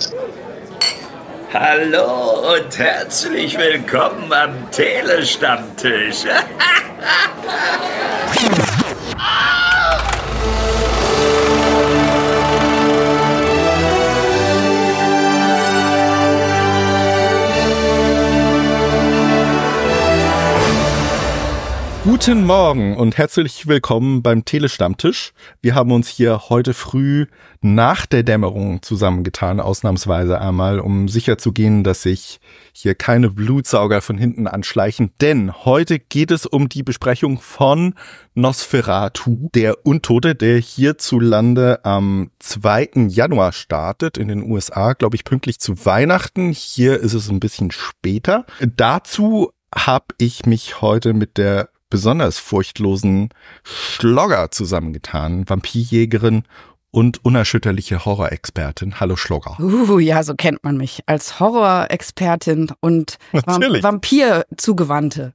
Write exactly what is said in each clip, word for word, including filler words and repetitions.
Hallo und herzlich willkommen am Telestammtisch. Guten Morgen und herzlich willkommen beim Telestammtisch. Wir haben uns hier heute früh nach der Dämmerung zusammengetan, ausnahmsweise einmal, um sicherzugehen, dass sich hier keine Blutsauger von hinten anschleichen. Denn heute geht es um die Besprechung von Nosferatu, der Untote, der hierzulande am zweiten Januar startet, in den U S A, glaube ich, pünktlich zu Weihnachten. Hier ist es ein bisschen später. Dazu habe ich mich heute mit der besonders furchtlosen Schlogger zusammengetan, Vampirjägerin und unerschütterliche Horrorexpertin. Hallo Schlogger. Uh, ja, so kennt man mich. Als Horrorexpertin und Vamp- Vampir-Zugewandte.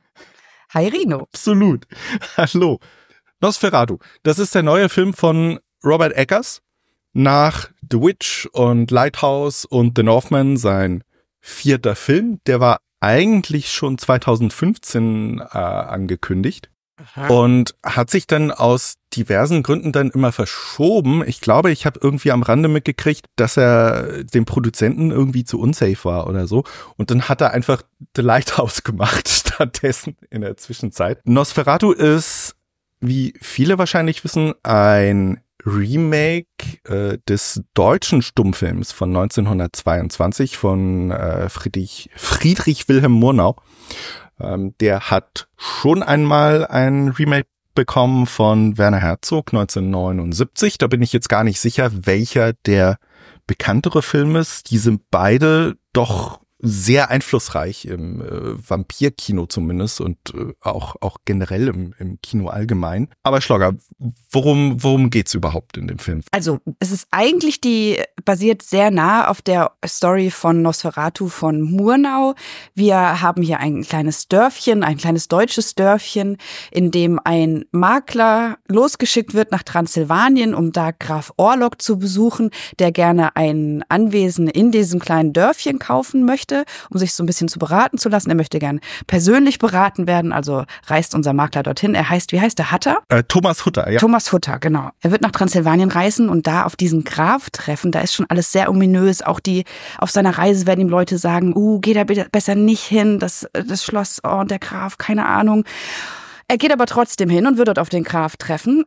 Hi Rino. Absolut. Hallo. Nosferatu. Das ist der neue Film von Robert Eggers. Nach The Witch und Lighthouse und The Northman sein vierter Film. Der war eigentlich schon zweitausendfünfzehn äh, angekündigt. Aha. Und hat sich dann aus diversen Gründen dann immer verschoben. Ich glaube, ich habe irgendwie am Rande mitgekriegt, dass er dem Produzenten irgendwie zu unsafe war oder so. Und dann hat er einfach The Lighthouse gemacht stattdessen in der Zwischenzeit. Nosferatu ist, wie viele wahrscheinlich wissen, ein Remake äh, des deutschen Stummfilms von neunzehnhundertzweiundzwanzig von äh, Friedrich, Friedrich Wilhelm Murnau. Ähm, der hat schon einmal ein Remake bekommen von Werner Herzog neunzehnhundertneunundsiebzig. Da bin ich jetzt gar nicht sicher, welcher der bekanntere Film ist. Die sind beide doch sehr einflussreich im äh, Vampirkino zumindest und äh, auch auch generell im, im Kino allgemein. Aber Schlogger, worum worum geht's überhaupt in dem Film? Also es ist eigentlich die basiert sehr nah auf der Story von Nosferatu von Murnau. Wir haben hier ein kleines Dörfchen, ein kleines deutsches Dörfchen, in dem ein Makler losgeschickt wird nach Transsilvanien, um da Graf Orlok zu besuchen, der gerne ein Anwesen in diesem kleinen Dörfchen kaufen möchte, um sich so ein bisschen zu beraten zu lassen. Er möchte gern persönlich beraten werden, also reist unser Makler dorthin. Er heißt, wie heißt der, Hutter? Äh, Thomas Hutter, ja. Thomas Hutter, genau. Er wird nach Transsilvanien reisen und da auf diesen Graf treffen. Da ist schon alles sehr ominös. Auch die, auf seiner Reise werden ihm Leute sagen, uh, geh da bitte besser nicht hin, das, das Schloss, oh, und der Graf, keine Ahnung. Er geht aber trotzdem hin und wird dort auf den Graf treffen.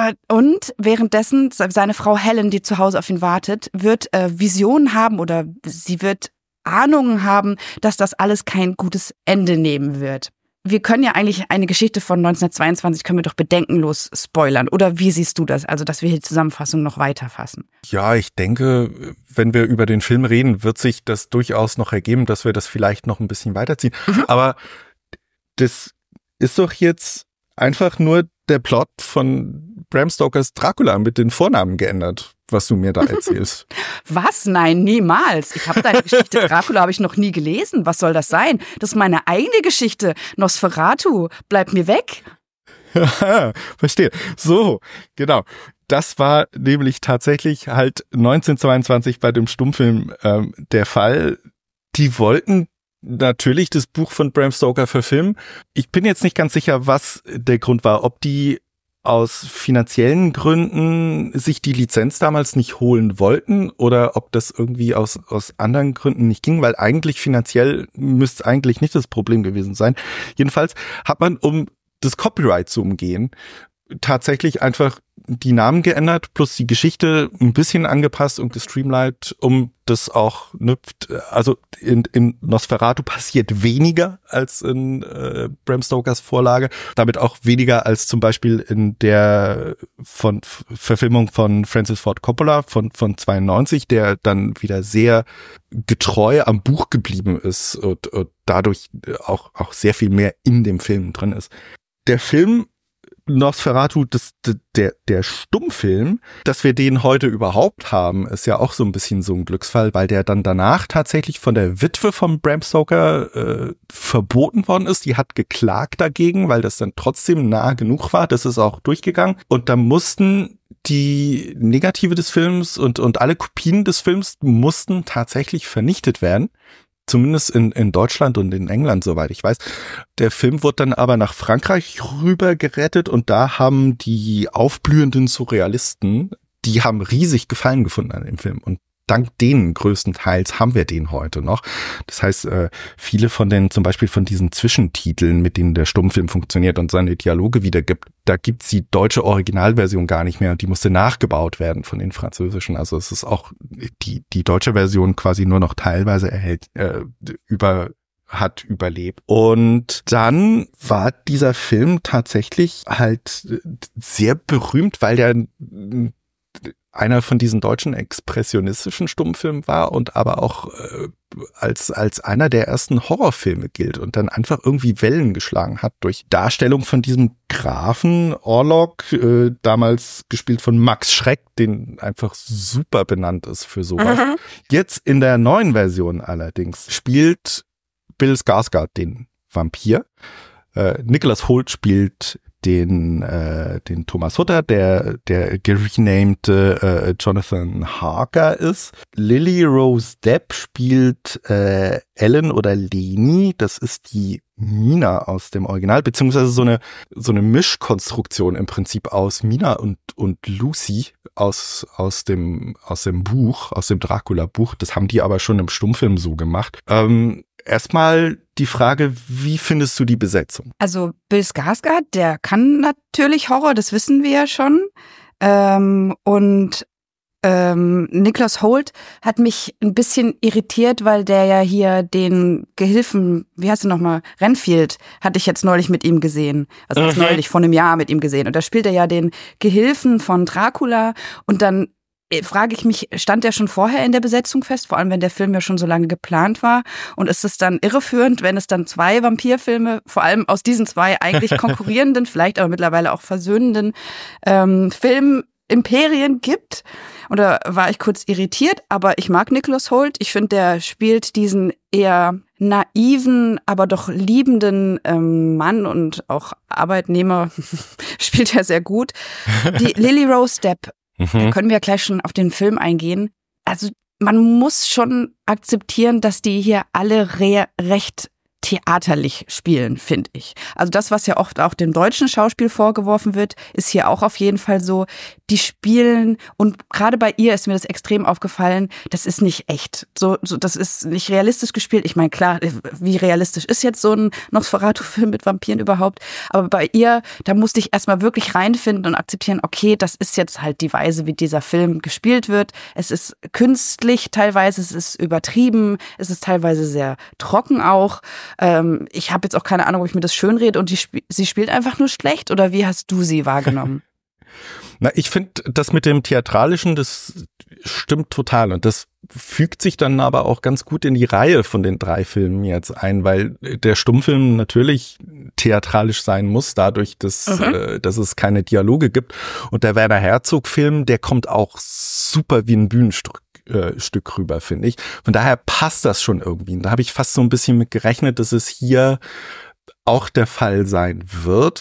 Und währenddessen, seine Frau Helen, die zu Hause auf ihn wartet, wird Visionen haben oder sie wird Ahnungen haben, dass das alles kein gutes Ende nehmen wird. Wir können ja eigentlich eine Geschichte von neunzehnhundertzweiundzwanzig können wir doch bedenkenlos spoilern. Oder wie siehst du das? Also, dass wir hier die Zusammenfassung noch weiterfassen. Ja, ich denke, wenn wir über den Film reden, wird sich das durchaus noch ergeben, dass wir das vielleicht noch ein bisschen weiterziehen. Mhm. Aber das ist doch jetzt einfach nur der Plot von Bram Stokers Dracula mit den Vornamen geändert, was du mir da erzählst. Was? Nein, niemals. Ich habe deine Geschichte Dracula habe ich noch nie gelesen. Was soll das sein? Das ist meine eigene Geschichte. Nosferatu, bleib mir weg. Verstehe. So, genau. Das war nämlich tatsächlich halt neunzehnhundertzweiundzwanzig bei dem Stummfilm ähm, der Fall. Die wollten natürlich das Buch von Bram Stoker verfilmen. Ich bin jetzt nicht ganz sicher, was der Grund war, ob die aus finanziellen Gründen sich die Lizenz damals nicht holen wollten oder ob das irgendwie aus aus anderen Gründen nicht ging, weil eigentlich finanziell müsste eigentlich nicht das Problem gewesen sein. Jedenfalls hat man, um das Copyright zu umgehen, tatsächlich einfach die Namen geändert, plus die Geschichte ein bisschen angepasst und gestreamlined, um das auch, ne, also in, in Nosferatu passiert weniger als in äh, Bram Stokers Vorlage, damit auch weniger als zum Beispiel in der von Verfilmung von Francis Ford Coppola von von zweiundneunzig, der dann wieder sehr getreu am Buch geblieben ist und, und dadurch auch auch sehr viel mehr in dem Film drin ist. Der Film Nosferatu, das, der, der Stummfilm, dass wir den heute überhaupt haben, ist ja auch so ein bisschen so ein Glücksfall, weil der dann danach tatsächlich von der Witwe von Bram Stoker äh, verboten worden ist. Die hat geklagt dagegen, weil das dann trotzdem nah genug war. Das ist auch durchgegangen. Und da mussten die Negative des Films und, und alle Kopien des Films mussten tatsächlich vernichtet werden. Zumindest in, in Deutschland und in England, soweit ich weiß. Der Film wurde dann aber nach Frankreich rüber gerettet und da haben die aufblühenden Surrealisten, die haben riesig Gefallen gefunden an dem Film und dank denen größtenteils haben wir den heute noch. Das heißt, viele von den, zum Beispiel von diesen Zwischentiteln, mit denen der Stummfilm funktioniert und seine Dialoge wiedergibt, da gibt's die deutsche Originalversion gar nicht mehr und die musste nachgebaut werden von den französischen. Also es ist auch die die deutsche Version quasi nur noch teilweise erhält, äh, über hat überlebt. Und dann war dieser Film tatsächlich halt sehr berühmt, weil der einer von diesen deutschen expressionistischen Stummfilmen war und aber auch äh, als als einer der ersten Horrorfilme gilt und dann einfach irgendwie Wellen geschlagen hat durch Darstellung von diesem Grafen Orlok, äh, damals gespielt von Max Schreck, den einfach super benannt ist für sowas. Mhm. Jetzt in der neuen Version allerdings spielt Bill Skarsgård den Vampir. Äh, Nicholas Hoult spielt den äh, den Thomas Hutter, der der gerenamte äh, Jonathan Harker ist. Lily Rose Depp spielt äh, Ellen oder Leni, das ist die Mina aus dem Original, beziehungsweise so eine so eine Mischkonstruktion im Prinzip aus Mina und und Lucy aus aus dem aus dem Buch, aus dem Dracula-Buch. Das haben die aber schon im Stummfilm so gemacht. Ähm, Erstmal die Frage, wie findest du die Besetzung? Also Bill Skarsgård, der kann natürlich Horror, das wissen wir ja schon. Ähm, und ähm, Nicholas Hoult hat mich ein bisschen irritiert, weil der ja hier den Gehilfen, wie heißt er nochmal, Renfield, hatte ich jetzt neulich mit ihm gesehen. Also mhm. neulich vor einem Jahr mit ihm gesehen. Und da spielt er ja den Gehilfen von Dracula und dann frage ich mich, stand der schon vorher in der Besetzung fest, vor allem wenn der Film ja schon so lange geplant war, und ist es dann irreführend, wenn es dann zwei Vampirfilme, vor allem aus diesen zwei eigentlich konkurrierenden, vielleicht aber mittlerweile auch versöhnenden ähm, Filmimperien gibt? Oder war ich kurz irritiert, aber ich mag Nicholas Hoult, ich finde, der spielt diesen eher naiven, aber doch liebenden ähm, Mann und auch Arbeitnehmer spielt er sehr gut. Die Lily Rose Depp, Mhm. Da können wir gleich schon auf den Film eingehen. Also man muss schon akzeptieren, dass die hier alle re- recht theaterlich spielen, finde ich. Also das, was ja oft auch dem deutschen Schauspiel vorgeworfen wird, ist hier auch auf jeden Fall so. Die spielen, und gerade bei ihr ist mir das extrem aufgefallen, das ist nicht echt. So, so das ist nicht realistisch gespielt. Ich meine, klar, wie realistisch ist jetzt so ein Nosferatu-Film mit Vampiren überhaupt? Aber bei ihr, da musste ich erstmal wirklich reinfinden und akzeptieren, okay, das ist jetzt halt die Weise, wie dieser Film gespielt wird. Es ist künstlich teilweise, es ist übertrieben, es ist teilweise sehr trocken auch. Ähm, ich habe jetzt auch keine Ahnung, ob ich mir das schönrede und die sp- sie spielt einfach nur schlecht, oder wie hast du sie wahrgenommen? Na, ich finde, das mit dem Theatralischen, das stimmt total und das fügt sich dann aber auch ganz gut in die Reihe von den drei Filmen jetzt ein, weil der Stummfilm natürlich theatralisch sein muss, dadurch, dass, mhm. äh, dass es keine Dialoge gibt. Und der Werner Herzog-Film, der kommt auch super wie ein Bühnenstück äh, Stück rüber, finde ich. Von daher passt das schon irgendwie. Und da habe ich fast so ein bisschen mit gerechnet, dass es hier auch der Fall sein wird.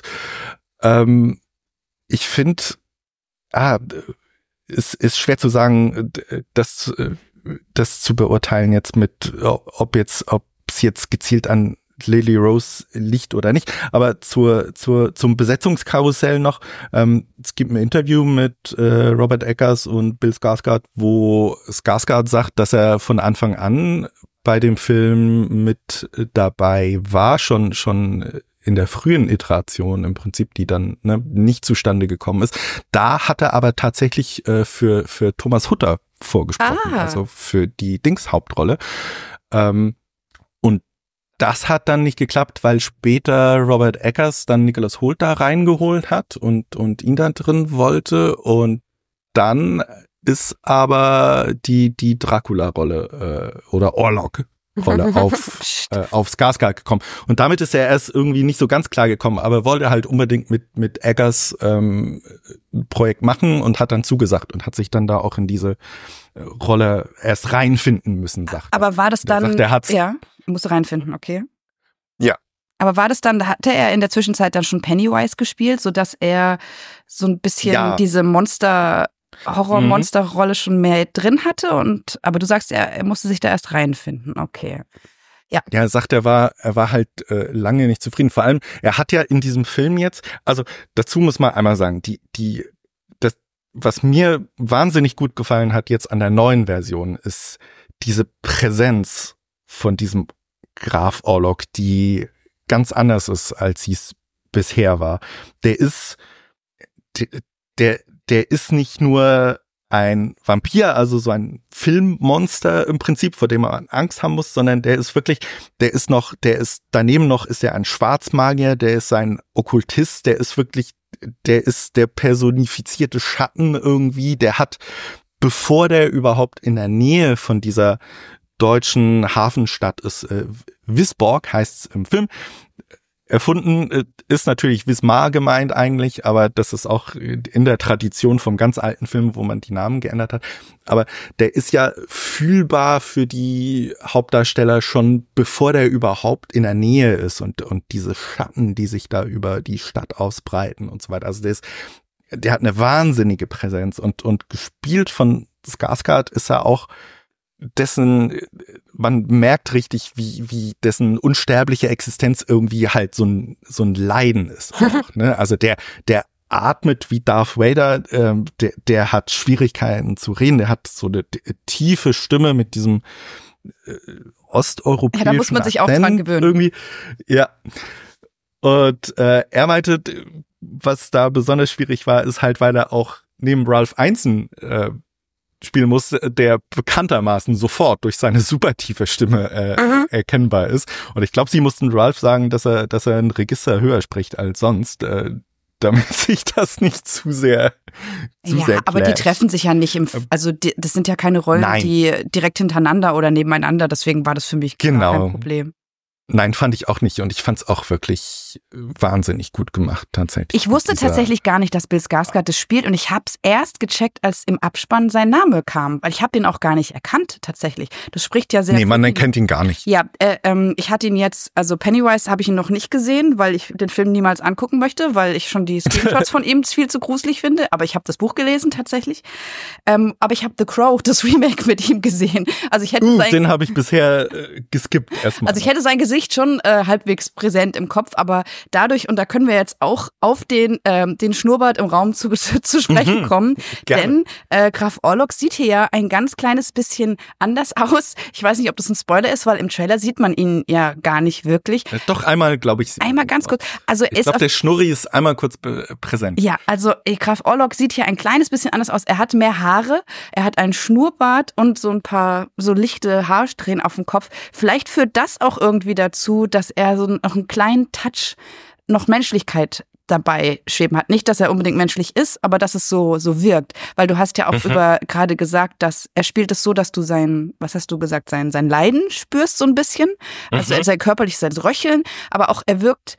Ähm, ich finde, ah, es ist schwer zu sagen, das, das zu beurteilen jetzt mit, ob jetzt, ob es jetzt gezielt an Lily Rose liegt oder nicht. Aber zur, zur, zum Besetzungskarussell noch, ähm, es gibt ein Interview mit äh, Robert Eggers und Bill Skarsgård, wo Skarsgård sagt, dass er von Anfang an bei dem Film mit dabei war, schon, schon in der frühen Iteration im Prinzip, die dann ne, nicht zustande gekommen ist. Da hat er aber tatsächlich äh, für, für Thomas Hutter vorgesprochen, ah. also für die Dings-Hauptrolle. Ähm, und das hat dann nicht geklappt, weil später Robert Eggers dann Nicholas Hoult da reingeholt hat und, und ihn da drin wollte. Und dann ist aber die, die Dracula-Rolle äh, oder Orlok-Rolle auf, äh, auf Skarsgård gekommen. Und damit ist er erst irgendwie nicht so ganz klar gekommen, aber wollte halt unbedingt mit, mit Eggers ähm, ein Projekt machen und hat dann zugesagt und hat sich dann da auch in diese Rolle erst reinfinden müssen, sagt er. Aber war das dann, sagt, der hat's, ja, musste reinfinden, okay. Ja, Aber war das dann, hatte er in der Zwischenzeit dann schon Pennywise gespielt, sodass er so ein bisschen ja. diese Monster, Horror-Monster-Rolle schon mehr drin hatte? Und aber du sagst, er, er musste sich da erst reinfinden. Okay. Ja. Ja, er sagt, er war, er war halt äh, lange nicht zufrieden. Vor allem, er hat ja in diesem Film jetzt, also dazu muss man einmal sagen, die, die, das, was mir wahnsinnig gut gefallen hat jetzt an der neuen Version, ist diese Präsenz von diesem Graf Orlok, die ganz anders ist, als sie es bisher war. Der ist, der, der ist nicht nur ein Vampir, also so ein Filmmonster im Prinzip, vor dem man Angst haben muss, sondern der ist wirklich, der ist noch, der ist daneben noch, ist er ein Schwarzmagier, der ist ein Okkultist, der ist wirklich, der ist der personifizierte Schatten irgendwie, der hat, bevor der überhaupt in der Nähe von dieser deutschen Hafenstadt ist, äh, Wisborg heißt es im Film, erfunden äh, ist natürlich Wismar gemeint eigentlich, aber das ist auch in der Tradition vom ganz alten Film, wo man die Namen geändert hat. Aber der ist ja fühlbar für die Hauptdarsteller schon, bevor der überhaupt in der Nähe ist und und diese Schatten, die sich da über die Stadt ausbreiten und so weiter. Also der ist, der hat eine wahnsinnige Präsenz und und gespielt von Skarsgård ist er auch, dessen, man merkt richtig, wie wie dessen unsterbliche Existenz irgendwie halt so ein so ein Leiden ist auch, ne? Also der der atmet wie Darth Vader, äh, der der hat Schwierigkeiten zu reden, der hat so eine tiefe Stimme mit diesem äh, osteuropäischen Ja, da muss man sich auch Akzent dran gewöhnen. Irgendwie, ja. Und äh, er meinte, was da besonders schwierig war, ist halt, weil er auch neben Ralph Ineson äh, spielen muss, der bekanntermaßen sofort durch seine super tiefe Stimme äh, mhm. erkennbar ist. Und ich glaube, sie mussten Ralph sagen, dass er, dass er ein Register höher spricht als sonst, äh, damit sich das nicht zu sehr, zu ja, sehr aber die treffen sich ja nicht im, also die, das sind ja keine Rollen, Nein. die direkt hintereinander oder nebeneinander. Deswegen war das für mich genau. kein Problem. Nein, fand ich auch nicht. Und ich fand es auch wirklich wahnsinnig gut gemacht, tatsächlich. Ich wusste tatsächlich gar nicht, dass Bill Skarsgård das spielt. Und ich habe es erst gecheckt, als im Abspann sein Name kam. Weil ich habe den auch gar nicht erkannt, tatsächlich. Das spricht ja sehr... Nee, man erkennt ihn gar nicht. Ja, äh, ähm, ich hatte ihn jetzt, also Pennywise habe ich ihn noch nicht gesehen, weil ich den Film niemals angucken möchte, weil ich schon die Screenshots von ihm viel zu gruselig finde. Aber ich habe das Buch gelesen, tatsächlich. Ähm, aber ich habe The Crow, das Remake mit ihm gesehen. Also ich hätte uh, sein, den habe ich bisher äh, geskippt erstmal. Also ich hätte sein Gesicht schon äh, halbwegs präsent im Kopf, aber dadurch, und da können wir jetzt auch auf den ähm, den Schnurrbart im Raum zu, zu sprechen mhm, kommen, gerne. denn äh, Graf Orlok sieht hier ja ein ganz kleines bisschen anders aus. Ich weiß nicht, ob das ein Spoiler ist, weil im Trailer sieht man ihn ja gar nicht wirklich. Doch, einmal, glaube ich. Einmal ganz kurz. Also ich glaube, der Schnurri ist einmal kurz präsent. Ja, also Graf Orlok sieht hier ein kleines bisschen anders aus. Er hat mehr Haare, er hat einen Schnurrbart und so ein paar so lichte Haarsträhnen auf dem Kopf. Vielleicht führt das auch irgendwie dazu, dass er so noch einen kleinen Touch noch Menschlichkeit dabei schweben hat. Nicht, dass er unbedingt menschlich ist, aber dass es so so wirkt. Weil du hast ja auch mhm. über gerade gesagt, dass er spielt es so, dass du sein, was hast du gesagt, sein sein Leiden spürst so ein bisschen. Also mhm. sein körperliches, sein Röcheln, aber auch er wirkt,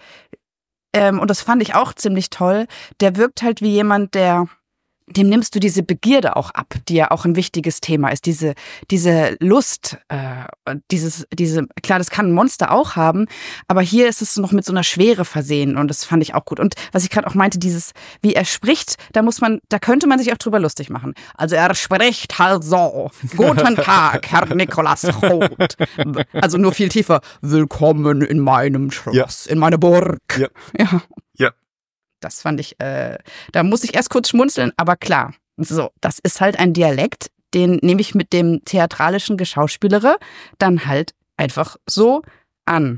ähm, und das fand ich auch ziemlich toll, der wirkt halt wie jemand, der dem nimmst du diese Begierde auch ab, die ja auch ein wichtiges Thema ist, diese diese Lust, äh, dieses diese klar, das kann ein Monster auch haben, aber hier ist es noch mit so einer Schwere versehen und das fand ich auch gut. Und was ich gerade auch meinte, dieses wie er spricht, da muss man, da könnte man sich auch drüber lustig machen. Also er spricht halt so: Guten Tag, Herr Nicholas Holt. Also nur viel tiefer: Willkommen in meinem Schloss, ja. in meiner Burg. Ja. Ja. ja. Das fand ich, äh, da muss ich erst kurz schmunzeln, aber klar, so, das ist halt ein Dialekt, den nehme ich mit dem theatralischen Geschauspielere dann halt einfach so an.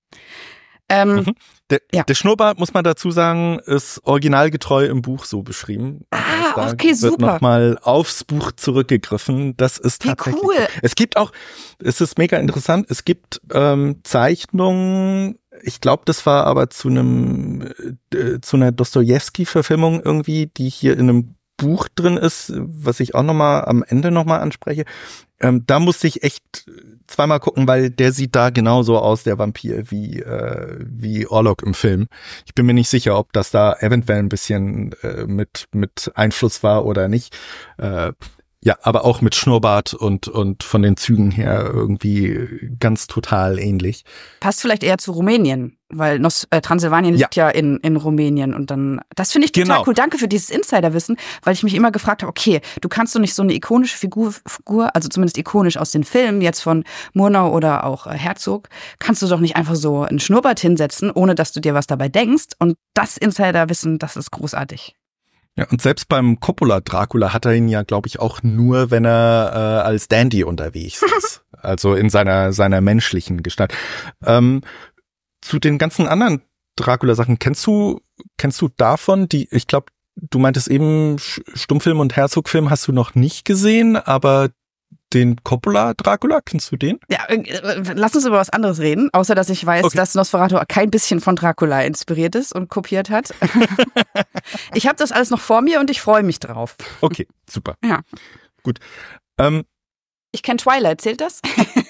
Ähm, mhm. der, ja. der Schnurrbart, muss man dazu sagen, ist originalgetreu im Buch so beschrieben. Ah, da okay, wird super. Wird nochmal aufs Buch zurückgegriffen. Das ist Wie tatsächlich. cool. Es gibt auch, es ist mega interessant, es gibt ähm, Zeichnungen. Ich glaube, das war aber zu einem äh, zu einer Dostojewski-Verfilmung irgendwie, die hier in einem Buch drin ist, was ich auch nochmal am Ende nochmal anspreche. Ähm, da musste ich echt zweimal gucken, weil der sieht da genauso aus, der Vampir, wie äh, wie Orlok im Film. Ich bin mir nicht sicher, ob das da eventuell ein bisschen äh, mit mit Einfluss war oder nicht. Äh, Ja, aber auch mit Schnurrbart und, und von den Zügen her irgendwie ganz total ähnlich. Passt vielleicht eher zu Rumänien, weil Nos- äh, Transsilvanien liegt ja, ja in, in Rumänien und dann, das finde ich total genau. cool. Danke für dieses Insiderwissen, weil ich mich immer gefragt habe, okay, du kannst doch nicht so eine ikonische Figur, Figur, also zumindest ikonisch aus den Filmen, jetzt von Murnau oder auch äh, Herzog, kannst du doch nicht einfach so einen Schnurrbart hinsetzen, ohne dass du dir was dabei denkst. Und das Insiderwissen, das ist großartig. Ja, und selbst beim Coppola Dracula hat er ihn ja, glaube ich, auch nur, wenn er äh, als Dandy unterwegs ist. Also in seiner seiner menschlichen Gestalt. Ähm, zu den ganzen anderen Dracula-Sachen, kennst du kennst du davon, die, ich glaube, du meintest eben, Stummfilm und Herzog-Film hast du noch nicht gesehen, aber den Coppola Dracula, kennst du den? Ja, äh, lass uns über was anderes reden, außer dass ich weiß, okay. dass Nosferatu kein bisschen von Dracula inspiriert ist und kopiert hat. Ich habe das alles noch vor mir und ich freue mich drauf. Okay, super. Ja. Gut. Ähm, ich kenne Twilight, zählt das?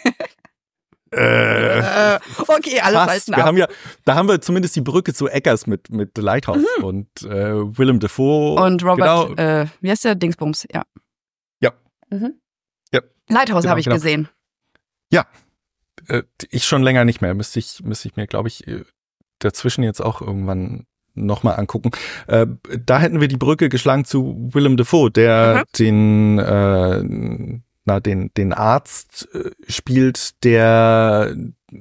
Äh, okay, alle falten ab. Wir haben ja, da haben wir zumindest die Brücke zu Eggers mit, mit The Lighthouse mhm. und äh, Willem Dafoe. Und Robert, genau. äh, wie heißt der? Dingsbums, ja. Ja. Mhm. Ja. Lighthouse genau, habe ich genau. gesehen. Ja, äh, ich schon länger nicht mehr. Müsste ich, müsste ich mir, glaube ich, dazwischen jetzt auch irgendwann nochmal angucken. Äh, da hätten wir die Brücke geschlagen zu Willem Dafoe, der mhm. den, äh, na, den, den Arzt äh, spielt, der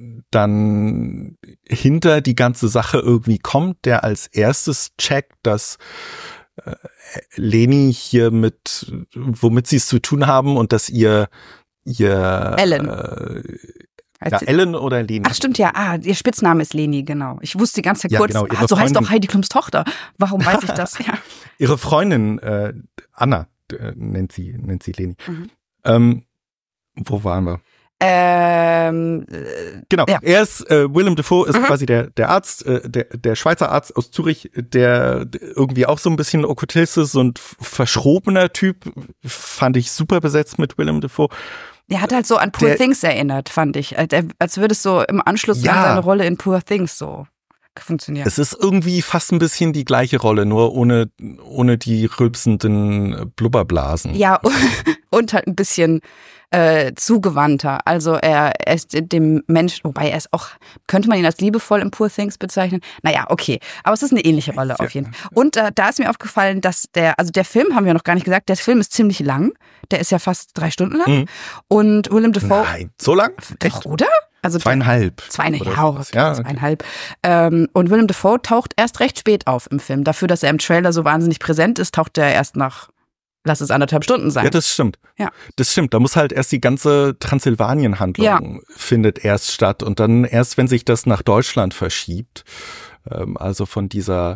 dann hinter die ganze Sache irgendwie kommt, der als erstes checkt, dass äh, Leni hier mit, womit sie es zu tun haben und dass ihr, ihr Ellen. Äh, ja, Ellen oder Leni? Ach stimmt, ja. Ah, ihr Spitzname ist Leni, genau. Ich wusste die ganze Zeit ja, kurz, genau, ah, so heißt doch Heidi Klums Tochter. Warum weiß ich das? Ja. Ihre Freundin äh, Anna äh, nennt sie nennt sie Leni. Mhm. Ähm, wo waren wir? Ähm, genau, ja. er ist, äh, Willem Dafoe ist mhm. quasi der der Arzt, äh, der der Schweizer Arzt aus Zürich, der irgendwie auch so ein bisschen Okkultist ist und verschrobener Typ, fand ich super besetzt mit Willem Dafoe. Der hat halt so an Poor der, Things erinnert, fand ich. Als würde es so im Anschluss ja. an seine Rolle in Poor Things so funktionieren. Es ist irgendwie fast ein bisschen die gleiche Rolle, nur ohne, ohne die rülpsenden Blubberblasen. Ja, und halt ein bisschen äh, zugewandter. Also er, er ist dem Mensch, wobei er ist auch, könnte man ihn als liebevoll in Poor Things bezeichnen? Naja, okay. Aber es ist eine ähnliche Rolle auf jeden Fall. Und äh, da ist mir aufgefallen, dass der, also der Film, haben wir noch gar nicht gesagt, der Film ist ziemlich lang. Der ist ja fast drei Stunden lang. Mhm. Und Willem Dafoe. Nein, so lang? Echt? Oder? Also zweieinhalb. Zweieinhalb, ja, ja, ja, zweieinhalb. Ähm, und Willem Dafoe taucht erst recht spät auf im Film. Dafür, dass er im Trailer so wahnsinnig präsent ist, taucht er erst nach, lass es anderthalb Stunden sein. Ja, das stimmt. Ja. Das stimmt. Da muss halt erst die ganze Transsilvanien-Handlung ja. findet erst statt. Und dann erst, wenn sich das nach Deutschland verschiebt, ähm, also von dieser,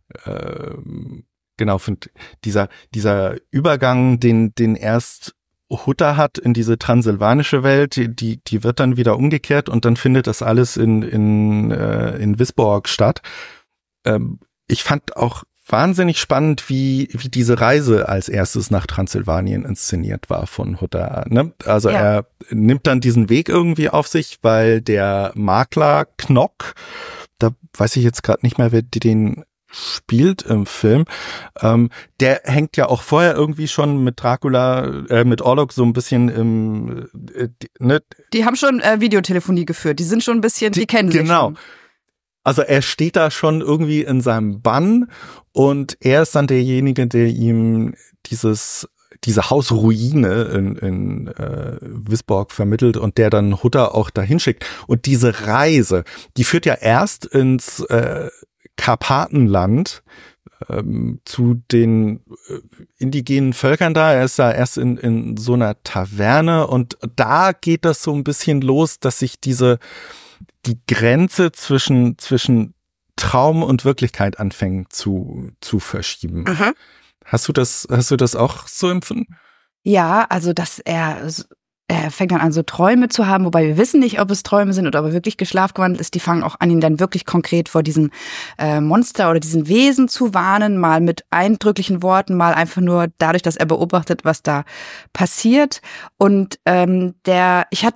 ähm, genau, von dieser, dieser Übergang, den, den erst Hutter hat in diese transsilvanische Welt, die, die, die wird dann wieder umgekehrt und dann findet das alles in, in, äh, in Wisborg statt. Ähm, ich fand auch wahnsinnig spannend, wie, wie diese Reise als erstes nach Transsilvanien inszeniert war von Hutter. Ne? Also ja. er nimmt dann diesen Weg irgendwie auf sich, weil der Makler Knock, da weiß ich jetzt gerade nicht mehr, wer den spielt im Film, ähm, der hängt ja auch vorher irgendwie schon mit Dracula, äh, mit Orlok so ein bisschen im, äh, die, ne? Die haben schon äh, Videotelefonie geführt, die sind schon ein bisschen, die, die kennen sich genau. schon. Also er steht da schon irgendwie in seinem Bann und er ist dann derjenige, der ihm dieses diese Hausruine in, in äh, Wisborg vermittelt und der dann Hutter auch dahin schickt. Und diese Reise, die führt ja erst ins äh, Karpatenland ähm, zu den äh, indigenen Völkern da. Er ist da erst in, in so einer Taverne und da geht das so ein bisschen los, dass sich diese die Grenze zwischen zwischen Traum und Wirklichkeit anfängt zu zu verschieben. Mhm. Hast du das hast du das auch so empfunden? Ja, also dass er Er fängt dann an, so Träume zu haben, wobei wir wissen nicht, ob es Träume sind oder ob er wirklich geschlafgewandelt ist. Die fangen auch an, ihn dann wirklich konkret vor diesem äh, Monster oder diesen Wesen zu warnen, mal mit eindrücklichen Worten, mal einfach nur dadurch, dass er beobachtet, was da passiert. Und ähm, der, ich hatte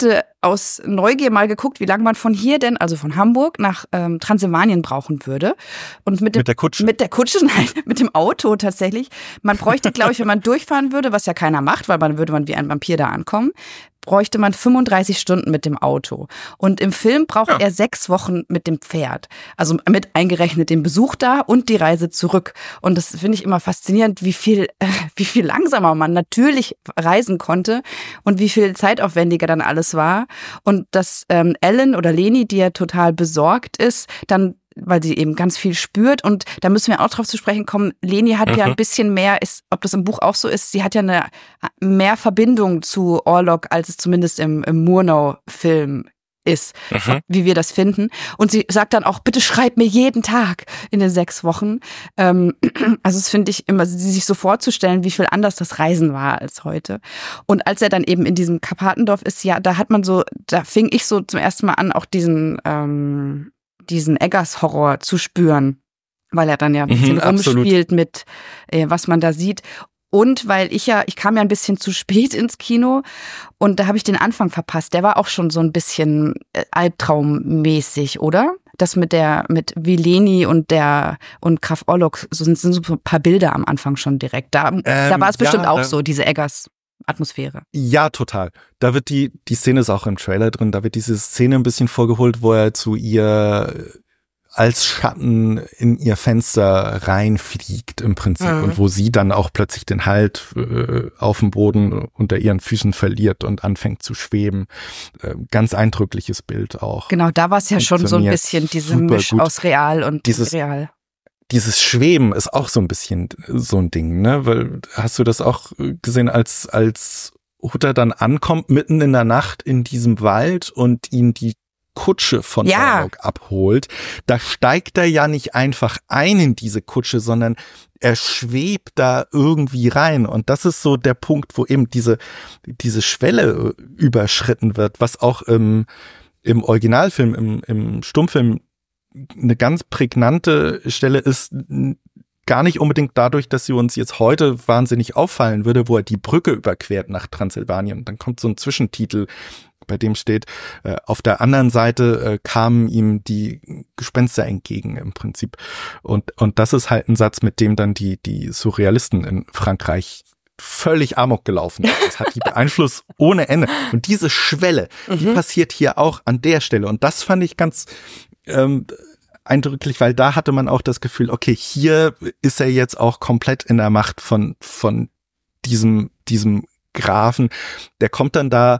aus Neugier mal geguckt, wie lange man von hier denn, also von Hamburg nach ähm, Transsilvanien brauchen würde. Und mit, dem, mit der Kutsche? Mit der Kutsche, nein, mit dem Auto tatsächlich. Man bräuchte, glaube ich, wenn man durchfahren würde, was ja keiner macht, weil dann würde man wie ein Vampir da ankommen, bräuchte man fünfunddreißig Stunden mit dem Auto. Und im Film braucht ja. er sechs Wochen mit dem Pferd. Also mit eingerechnet den Besuch da und die Reise zurück. Und das finde ich immer faszinierend, wie viel, äh, wie viel langsamer man natürlich reisen konnte und wie viel zeitaufwendiger dann alles war. Und dass ähm, Ellen oder Leni, die ja total besorgt ist, dann weil sie eben ganz viel spürt. Und da müssen wir auch drauf zu sprechen kommen, Leni hat mhm. ja ein bisschen mehr, ist, ob das im Buch auch so ist, sie hat ja eine mehr Verbindung zu Orlok, als es zumindest im, im Murnau-Film ist, mhm. wie wir das finden. Und sie sagt dann auch, bitte schreib mir jeden Tag in den sechs Wochen. Ähm, also das finde ich immer, sich so vorzustellen, wie viel anders das Reisen war als heute. Und als er dann eben in diesem Karpatendorf ist, ja, da hat man so, da fing ich so zum ersten Mal an, auch diesen ähm, diesen Eggers-Horror zu spüren, weil er dann ja ein bisschen mhm, rumspielt mit, äh, was man da sieht. Und weil ich ja, ich kam ja ein bisschen zu spät ins Kino und da habe ich den Anfang verpasst. Der war auch schon so ein bisschen äh, albtraummäßig, oder? Das mit der, mit Vileni und der und Graf Orlok, so sind, sind so ein paar Bilder am Anfang schon direkt. Da, ähm, da war es bestimmt ja, auch äh, so, diese Eggers. Atmosphäre. Ja, total. Da wird die, die Szene ist auch im Trailer drin, da wird diese Szene ein bisschen vorgeholt, wo er zu ihr als Schatten in ihr Fenster reinfliegt im Prinzip mhm. und wo sie dann auch plötzlich den Halt äh, auf dem Boden unter ihren Füßen verliert und anfängt zu schweben. Äh, ganz eindrückliches Bild auch. Genau, da war es ja schon so ein bisschen diese Misch gut. aus Real und Dieses, Real. Dieses Schweben ist auch so ein bisschen so ein Ding, ne? Weil hast du das auch gesehen, als als Hutter dann ankommt mitten in der Nacht in diesem Wald und ihn die Kutsche von ja. Orlok abholt, da steigt er ja nicht einfach ein in diese Kutsche, sondern er schwebt da irgendwie rein. Und das ist so der Punkt, wo eben diese diese Schwelle überschritten wird, was auch im im Originalfilm, im im Stummfilm eine ganz prägnante Stelle ist, gar nicht unbedingt dadurch, dass sie uns jetzt heute wahnsinnig auffallen würde, wo er die Brücke überquert nach Transsilvanien. Dann kommt so ein Zwischentitel, bei dem steht, äh, auf der anderen Seite äh, kamen ihm die Gespenster entgegen im Prinzip. Und und das ist halt ein Satz, mit dem dann die die Surrealisten in Frankreich völlig amok gelaufen. Das hat die beeinflusst ohne Ende. Und diese Schwelle, mhm. die passiert hier auch an der Stelle. Und das fand ich ganz ähm, eindrücklich, weil da hatte man auch das Gefühl, okay, hier ist er jetzt auch komplett in der Macht von von diesem diesem Grafen. Der kommt dann da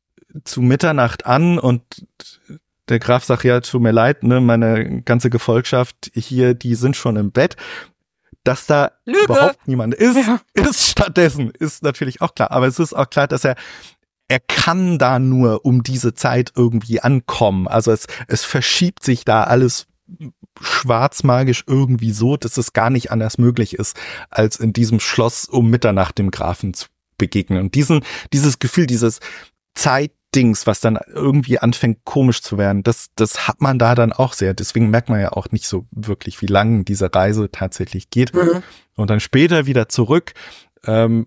zu Mitternacht an und der Graf sagt, ja, tut mir leid, ne, meine ganze Gefolgschaft hier, die sind schon im Bett. Dass da Lüge. überhaupt niemand ist, ja. ist stattdessen, ist natürlich auch klar. Aber es ist auch klar, dass er Er kann da nur um diese Zeit irgendwie ankommen. Also es, es verschiebt sich da alles schwarzmagisch irgendwie so, dass es gar nicht anders möglich ist, als in diesem Schloss um Mitternacht dem Grafen zu begegnen. Und diesen, dieses Gefühl, dieses Zeitdings, was dann irgendwie anfängt komisch zu werden, das, das hat man da dann auch sehr. Deswegen merkt man ja auch nicht so wirklich, wie lang diese Reise tatsächlich geht. Mhm. Und dann später wieder zurück, ähm,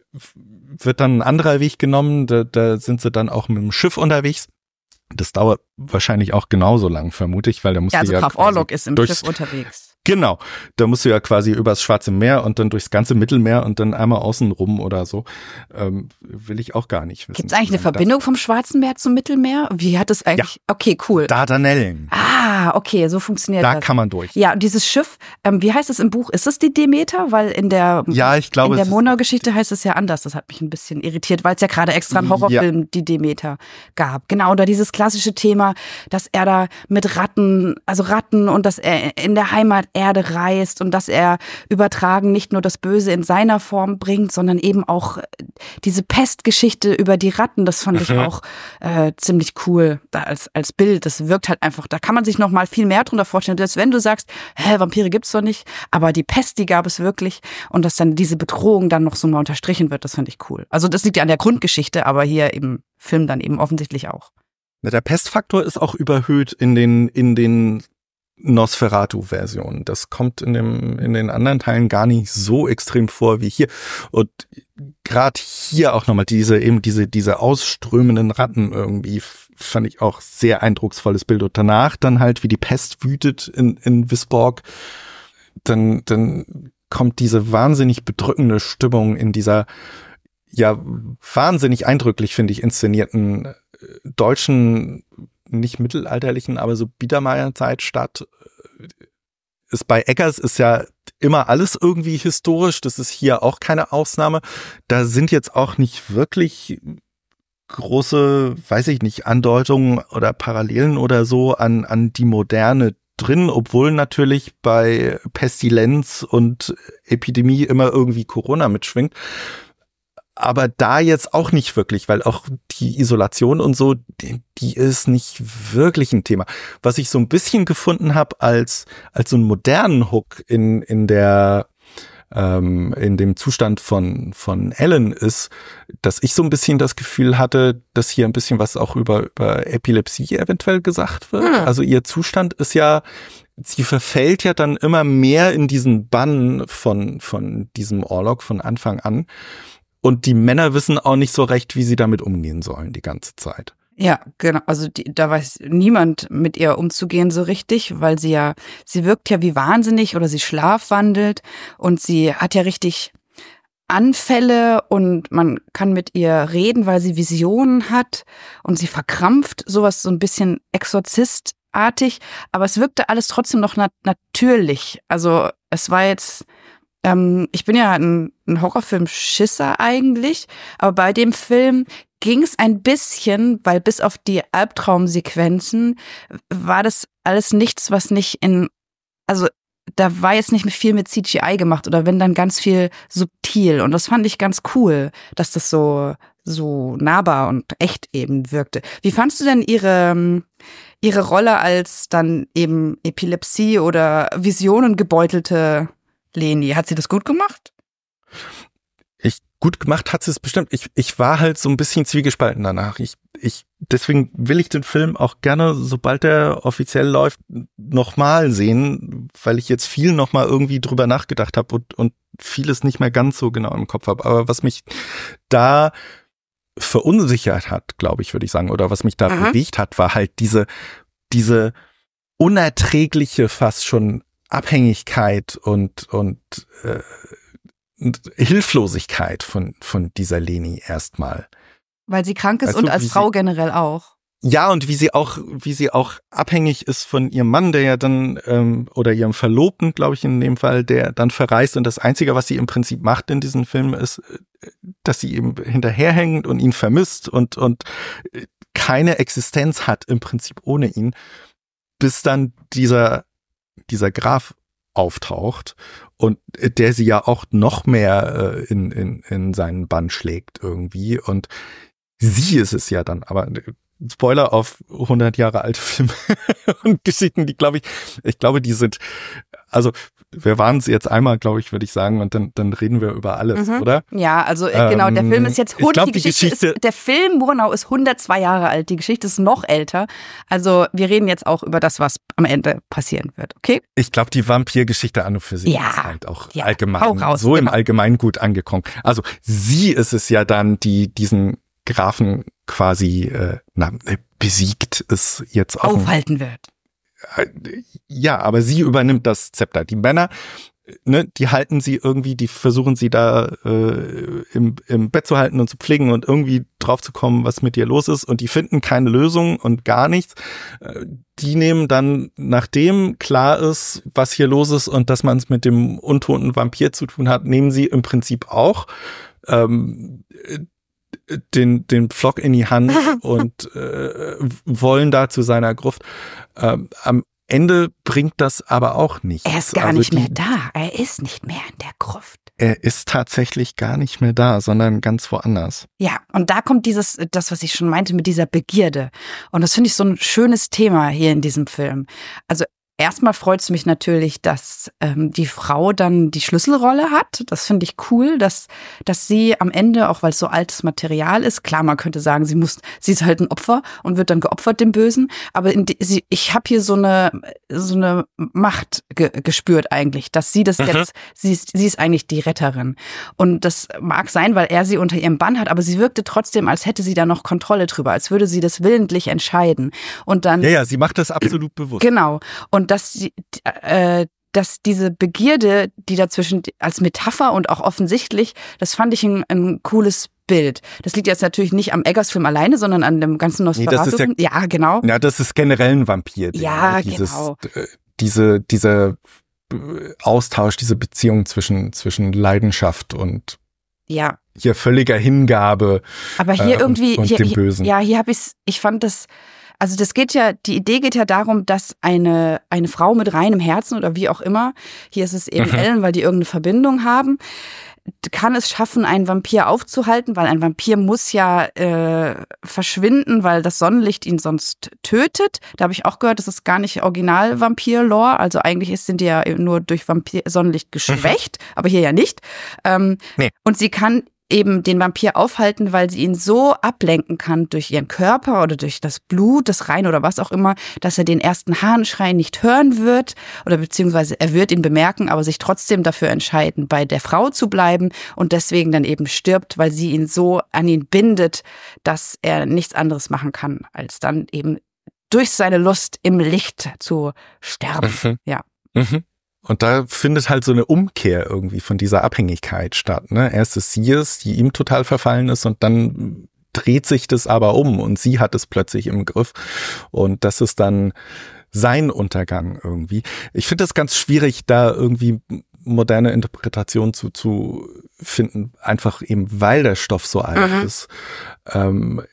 wird dann ein anderer Weg genommen, da, da sind sie dann auch mit dem Schiff unterwegs. Das dauert wahrscheinlich auch genauso lang, vermute ich, weil da muss ja, also ja Graf Orlok ist im Schiff unterwegs. Genau, da musst du ja quasi übers Schwarze Meer und dann durchs ganze Mittelmeer und dann einmal außen rum oder so. Ähm, will ich auch gar nicht wissen. Gibt es eigentlich eine Verbindung vom Schwarzen Meer zum Mittelmeer? Wie hat es eigentlich? Ja. Okay, cool. Dardanellen. Ah, okay, so funktioniert da das. Da kann man durch. Ja, und dieses Schiff, ähm, wie heißt es im Buch? Ist es die Demeter? Weil in der, ja, ich glaube, in der Murnau-Geschichte heißt es ja anders. Das hat mich ein bisschen irritiert, weil es ja gerade extra einen Horrorfilm, ja. die Demeter, gab. Genau, und da dieses klassische Thema, dass er da mit Ratten, also Ratten und dass er in der Heimat Erde reist und dass er übertragen nicht nur das Böse in seiner Form bringt, sondern eben auch diese Pestgeschichte über die Ratten, das fand ich auch äh, ziemlich cool da als als Bild. Das wirkt halt einfach, da kann man sich noch mal viel mehr drunter vorstellen, als wenn du sagst, hä, Vampire gibt's doch nicht, aber die Pest, die gab es wirklich und dass dann diese Bedrohung dann noch so mal unterstrichen wird, das fand ich cool. Also das liegt ja an der Grundgeschichte, aber hier im Film dann eben offensichtlich auch. Der Pestfaktor ist auch überhöht in den in den Nosferatu-Version. Das kommt in dem in den anderen Teilen gar nicht so extrem vor wie hier. Und gerade hier auch nochmal diese eben diese diese ausströmenden Ratten irgendwie fand ich auch sehr eindrucksvolles Bild. Und danach dann halt, wie die Pest wütet in in Wisborg, dann dann kommt diese wahnsinnig bedrückende Stimmung in dieser ja wahnsinnig eindrücklich, finde ich, inszenierten deutschen, nicht mittelalterlichen, aber so Biedermeierzeit statt. Ist bei Eggers ist ja immer alles irgendwie historisch, das ist hier auch keine Ausnahme. Da sind jetzt auch nicht wirklich große, weiß ich nicht, Andeutungen oder Parallelen oder so an, an die Moderne drin, obwohl natürlich bei Pestilenz und Epidemie immer irgendwie Corona mitschwingt. Aber da jetzt auch nicht wirklich, weil auch die Isolation und so, die, die ist nicht wirklich ein Thema. Was ich so ein bisschen gefunden habe als als so einen modernen Hook in in der ähm, in dem Zustand von von Ellen ist, dass ich so ein bisschen das Gefühl hatte, dass hier ein bisschen was auch über über Epilepsie eventuell gesagt wird. Hm. Also ihr Zustand ist ja, sie verfällt ja dann immer mehr in diesen Bann von von diesem Orlok von Anfang an. Und die Männer wissen auch nicht so recht, wie sie damit umgehen sollen die ganze Zeit. Ja, genau. Also die, da weiß niemand mit ihr umzugehen so richtig, weil sie ja, sie wirkt ja wie wahnsinnig oder sie schlafwandelt und sie hat ja richtig Anfälle und man kann mit ihr reden, weil sie Visionen hat und sie verkrampft, sowas so ein bisschen exorzistartig, aber es wirkte alles trotzdem noch nat- natürlich. Also es war jetzt... Ähm, ich bin ja ein, ein Horrorfilm-Schisser eigentlich, aber bei dem Film ging es ein bisschen, weil bis auf die Albtraumsequenzen war das alles nichts, was nicht in, also da war jetzt nicht viel mit C G I gemacht oder wenn dann ganz viel subtil und das fand ich ganz cool, dass das so so nahbar und echt eben wirkte. Wie fandst du denn ihre ihre Rolle als dann eben Epilepsie oder Visionen gebeutelte Leni? Hat sie das gut gemacht? Ich gut gemacht hat sie es bestimmt. Ich ich war halt so ein bisschen zwiegespalten danach. Ich ich deswegen will ich den Film auch gerne, sobald er offiziell läuft, nochmal sehen, weil ich jetzt viel nochmal irgendwie drüber nachgedacht habe und und vieles nicht mehr ganz so genau im Kopf habe. Aber was mich da verunsichert hat, glaube ich, würde ich sagen, oder was mich da Aha. bewegt hat, war halt diese diese unerträgliche, fast schon Abhängigkeit und und, äh, und Hilflosigkeit von von dieser Leni erstmal. Weil sie krank ist weißt und du, als Frau sie, generell auch. Ja, und wie sie auch wie sie auch abhängig ist von ihrem Mann, der ja dann ähm, oder ihrem Verlobten, glaube ich in dem Fall, der dann verreist und das Einzige, was sie im Prinzip macht in diesem Film, ist, dass sie ihm hinterherhängt und ihn vermisst und und keine Existenz hat im Prinzip ohne ihn, bis dann dieser dieser Graf auftaucht und der sie ja auch noch mehr äh, in, in, in seinen Bann schlägt irgendwie und sie ist es ja dann, aber Spoiler auf hundert Jahre alte Filme und Geschichten, die glaube ich, ich glaube, die sind, also wir waren es jetzt einmal, glaube ich, würde ich sagen, und dann dann reden wir über alles, mhm. oder? Ja, also äh, genau, der Film ist jetzt, ich glaub, die, die Geschichte, Geschichte ist, der Film Murnau ist hundertzwei Jahre alt, die Geschichte ist noch älter, also wir reden jetzt auch über das, was am Ende passieren wird, okay? Ich glaube, die Vampirgeschichte an und für sich ja, ist halt auch ja, allgemein, raus, so genau. im Allgemeinen gut angekommen. Also sie ist es ja dann, die diesen Grafen quasi äh, na, besiegt, ist jetzt auch aufhalten wird. Ja, aber sie übernimmt das Zepter. Die Männer, ne, die halten sie irgendwie, die versuchen sie da äh, im, im Bett zu halten und zu pflegen und irgendwie drauf zu kommen, was mit ihr los ist. Und die finden keine Lösung und gar nichts. Die nehmen dann, nachdem klar ist, was hier los ist und dass man es mit dem untoten Vampir zu tun hat, nehmen sie im Prinzip auch ähm, den den Pflock in die Hand und äh, wollen da zu seiner Gruft. Ähm, am Ende bringt das aber auch nichts. Er ist gar also nicht die, mehr da. Er ist nicht mehr in der Gruft. Er ist tatsächlich gar nicht mehr da, sondern ganz woanders. Ja, und da kommt dieses, das, was ich schon meinte, mit dieser Begierde. Und das finde ich so ein schönes Thema hier in diesem Film. Also erstmal freut es mich natürlich, dass ähm, die Frau dann die Schlüsselrolle hat. Das finde ich cool, dass, dass sie am Ende, auch weil es so altes Material ist, klar, man könnte sagen, sie muss, sie ist halt ein Opfer und wird dann geopfert dem Bösen. Aber in die, sie, ich habe hier so eine, so eine Macht ge, gespürt eigentlich, dass sie das mhm. jetzt, sie ist, sie ist eigentlich die Retterin. Und das mag sein, weil er sie unter ihrem Bann hat, aber sie wirkte trotzdem, als hätte sie da noch Kontrolle drüber, als würde sie das willentlich entscheiden. Und dann, ja, ja, sie macht das absolut bewusst. Genau. Und dass sie, äh, dass diese Begierde, die dazwischen als Metapher und auch offensichtlich, das fand ich ein, ein cooles Bild. Das liegt jetzt natürlich nicht am Eggers-Film alleine, sondern an dem ganzen Nosferatu. Nee, ja, ja, genau. Ja, das ist generell ein Vampir. Ja, dieses, genau. Diese, dieser Austausch, diese Beziehung zwischen, zwischen Leidenschaft und ja. hier völliger Hingabe. Aber hier äh, irgendwie, und, und hier, dem Bösen. Ja, hier habe ich's, ich fand das, also das geht ja, die Idee geht ja darum, dass eine, eine Frau mit reinem Herzen oder wie auch immer, hier ist es eben mhm. Ellen, weil die irgendeine Verbindung haben, kann es schaffen, einen Vampir aufzuhalten, weil ein Vampir muss ja äh, verschwinden, weil das Sonnenlicht ihn sonst tötet. Da habe ich auch gehört, das ist gar nicht Original-Vampir-Lore. Also eigentlich ist, sind die ja nur durch Vampir Sonnenlicht geschwächt, mhm. aber hier ja nicht. Ähm, nee. Und sie kann eben den Vampir aufhalten, weil sie ihn so ablenken kann durch ihren Körper oder durch das Blut, das Rein oder was auch immer, dass er den ersten Hahnschrei nicht hören wird oder beziehungsweise er wird ihn bemerken, aber sich trotzdem dafür entscheiden, bei der Frau zu bleiben und deswegen dann eben stirbt, weil sie ihn so an ihn bindet, dass er nichts anderes machen kann, als dann eben durch seine Lust im Licht zu sterben. Mhm. Ja. Mhm. Und da findet halt so eine Umkehr irgendwie von dieser Abhängigkeit statt. Ne? Erst ist sie es, die ihm total verfallen ist und dann dreht sich das aber um und sie hat es plötzlich im Griff. Und das ist dann sein Untergang irgendwie. Ich finde das ganz schwierig, da irgendwie moderne Interpretation zu, zu finden, einfach eben weil der Stoff so alt mhm. ist. Ähm,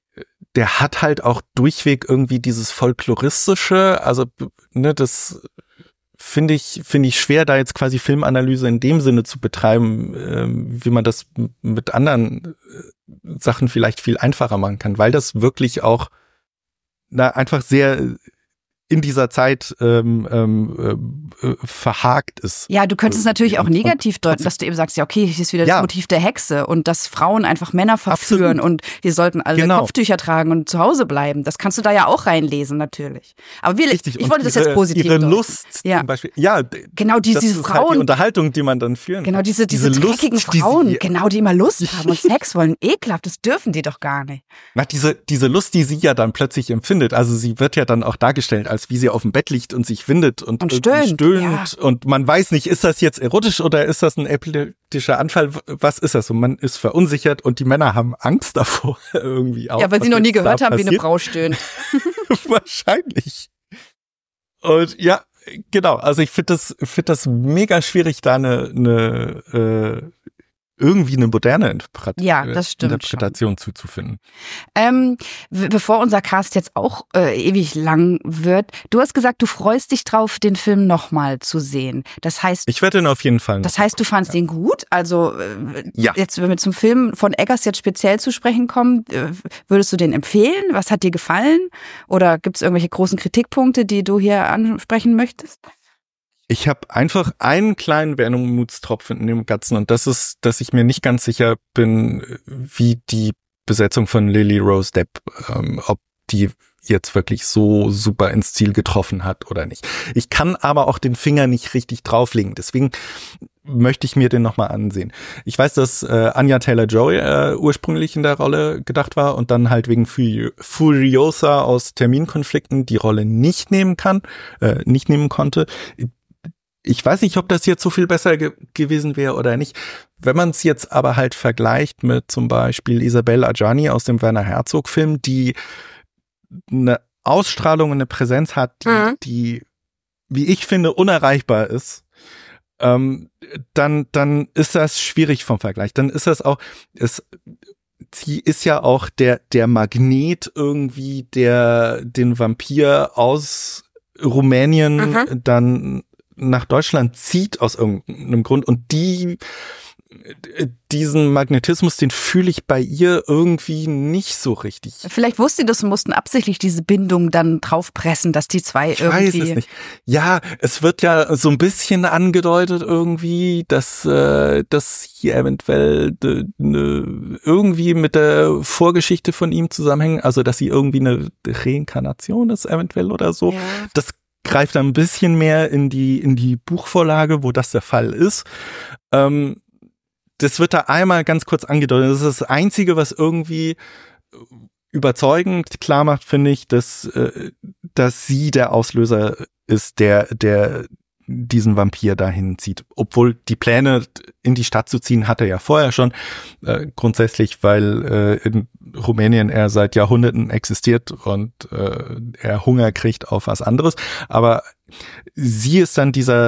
der hat halt auch durchweg irgendwie dieses Folkloristische, also ne, das finde ich, finde ich schwer, da jetzt quasi Filmanalyse in dem Sinne zu betreiben, äh, wie man das mit anderen äh, Sachen vielleicht viel einfacher machen kann, weil das wirklich auch na, einfach sehr in dieser Zeit ähm, ähm, äh, verhakt ist. Ja, du könntest es natürlich auch negativ deuten, dass du eben sagst, ja okay, hier ist wieder ja. das Motiv der Hexe und dass Frauen einfach Männer verführen Absolut. Und wir sollten alle genau. Kopftücher tragen und zu Hause bleiben. Das kannst du da ja auch reinlesen natürlich. Aber wir, ich wollte ihre, das jetzt positiv ihre deuten. Lust ja. zum Beispiel. Ja, genau die, das diese ist Frauen. Halt die Unterhaltung, die man dann führen Genau, kann. diese, diese, diese dreckigen Lust, Frauen, die sie, genau, die immer Lust haben und Sex wollen. Ekelhaft, das dürfen die doch gar nicht. Na, diese, diese Lust, die sie ja dann plötzlich empfindet, also sie wird ja dann auch dargestellt, als wie sie auf dem Bett liegt und sich windet und, und stöhnt, stöhnt ja. und man weiß nicht, ist das jetzt erotisch oder ist das ein epileptischer Anfall? Was ist das? Und man ist verunsichert und die Männer haben Angst davor irgendwie auch. Ja, weil sie noch nie gehört haben, passiert. Wie eine Frau stöhnt. Wahrscheinlich. Und ja, genau. Also ich finde das, finde das mega schwierig, da eine, eine äh, irgendwie eine moderne Interpret- ja, das stimmt Interpretation schon. zuzufinden. Ähm, w- bevor unser Cast jetzt auch äh, ewig lang wird, du hast gesagt, du freust dich drauf, den Film nochmal zu sehen. Das heißt, ich werde ihn auf jeden Fall. Das heißt, du fandst ja. ihn gut? Also äh, ja. jetzt, wenn wir zum Film von Eggers jetzt speziell zu sprechen kommen, äh, würdest du den empfehlen? Was hat dir gefallen? Oder gibt es irgendwelche großen Kritikpunkte, die du hier ansprechen möchtest? Ich habe einfach einen kleinen Wermutstropfen in dem Ganzen und das ist, dass ich mir nicht ganz sicher bin, wie die Besetzung von Lily Rose Depp, ähm, ob die jetzt wirklich so super ins Ziel getroffen hat oder nicht. Ich kann aber auch den Finger nicht richtig drauflegen, deswegen möchte ich mir den nochmal ansehen. Ich weiß, dass äh, Anya Taylor-Joy äh, ursprünglich in der Rolle gedacht war und dann halt wegen Furi- Furiosa aus Terminkonflikten die Rolle nicht nehmen kann, äh, nicht nehmen konnte. Ich weiß nicht, ob das jetzt so viel besser ge- gewesen wäre oder nicht. Wenn man es jetzt aber halt vergleicht mit zum Beispiel Isabelle Adjani aus dem Werner Herzog-Film, die eine Ausstrahlung und eine Präsenz hat, die, mhm. die, wie ich finde, unerreichbar ist, ähm, dann, dann ist das schwierig vom Vergleich. Dann ist das auch, es, sie ist ja auch der, der Magnet irgendwie, der den Vampir aus Rumänien mhm. dann nach Deutschland zieht aus irgendeinem Grund und die diesen Magnetismus, den fühle ich bei ihr irgendwie nicht so richtig. Vielleicht wusste sie das und mussten absichtlich diese Bindung dann draufpressen, dass die zwei ich irgendwie... Ich weiß es nicht. Ja, es wird ja so ein bisschen angedeutet irgendwie, dass, äh, dass sie eventuell de, ne, irgendwie mit der Vorgeschichte von ihm zusammenhängen, also dass sie irgendwie eine Reinkarnation ist eventuell oder so. Ja. Das greift ein bisschen mehr in die, in die Buchvorlage, wo das der Fall ist. Ähm, Das wird da einmal ganz kurz angedeutet. Das ist das Einzige, was irgendwie überzeugend klar macht, finde ich, dass, dass sie der Auslöser ist, der, der diesen Vampir dahin zieht. Obwohl die Pläne, in die Stadt zu ziehen, hatte er ja vorher schon. Äh, grundsätzlich, weil äh, in Rumänien er seit Jahrhunderten existiert und äh, er Hunger kriegt auf was anderes. Aber sie ist dann dieser,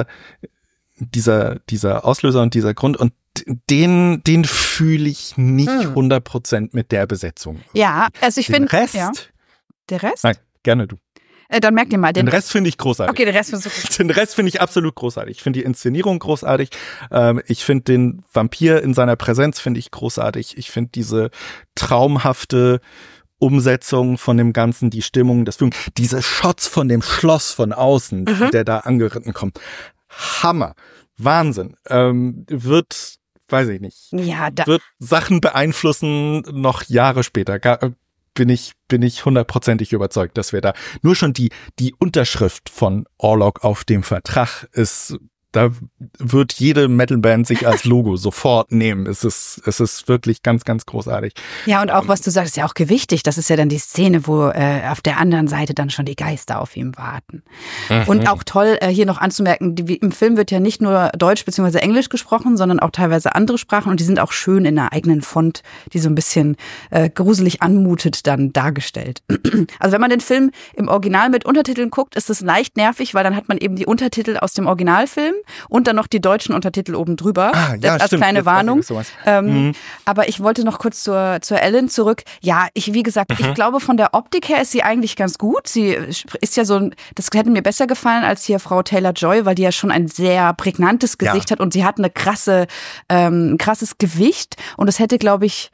dieser, dieser Auslöser und dieser Grund, und den, den fühle ich nicht hundert Prozent mit der Besetzung. Ja, also ich finde, Rest, ja. Der Rest? Nein, gerne du. Äh, dann merkt ihr mal. Den, den Rest finde ich großartig. Okay, den Rest finde ich Den Rest finde ich absolut großartig. Ich finde die Inszenierung großartig. Ähm, ich finde den Vampir in seiner Präsenz finde ich großartig. Ich finde diese traumhafte Umsetzung von dem Ganzen, die Stimmung, das Film, diese Shots von dem Schloss von außen, mhm. der da angeritten kommt. Hammer. Wahnsinn. Ähm, wird, weiß ich nicht, ja, da wird Sachen beeinflussen noch Jahre später. Gar, bin ich, bin ich hundertprozentig überzeugt, dass wir da nur schon die, die Unterschrift von Orlok auf dem Vertrag ist, da wird jede Metalband sich als Logo sofort nehmen. Es ist, es ist wirklich ganz, ganz großartig. Ja, und auch, was du sagst, ist ja auch gewichtig. Das ist ja dann die Szene, wo äh, auf der anderen Seite dann schon die Geister auf ihm warten. Mhm. Und auch toll, äh, hier noch anzumerken, die, im Film wird ja nicht nur Deutsch bzw. Englisch gesprochen, sondern auch teilweise andere Sprachen. Und die sind auch schön in einer eigenen Font, die so ein bisschen äh, gruselig anmutet, dann dargestellt. Also wenn man den Film im Original mit Untertiteln guckt, ist es leicht nervig, weil dann hat man eben die Untertitel aus dem Originalfilm und dann noch die deutschen Untertitel oben drüber. Ah, ja, das als stimmt. kleine Jetzt Warnung. weiß ich, was ähm, mhm. Aber ich wollte noch kurz zur, zur Ellen zurück. Ja, ich, wie gesagt, mhm. ich glaube, von der Optik her ist sie eigentlich ganz gut. Sie ist ja so ein, das hätte mir besser gefallen als hier Frau Taylor-Joy, weil die ja schon ein sehr prägnantes Gesicht ja. hat und sie hat eine krasse, ähm, ein krasses Gewicht. Und das hätte, glaube ich,